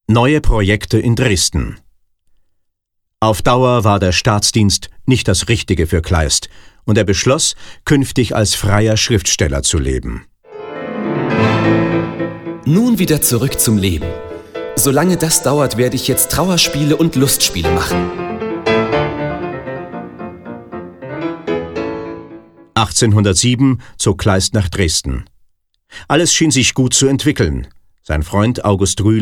Neue Projekte in Dresden. Auf Dauer war der Staatsdienst nicht das Richtige für Kleist und er beschloss, künftig als freier Schriftsteller zu leben. Nun wieder zurück zum Leben. Solange das dauert, werde ich jetzt Trauerspiele und Lustspiele machen. 1807 zog Kleist nach Dresden. Alles schien sich gut zu entwickeln. Sein Freund August Rühle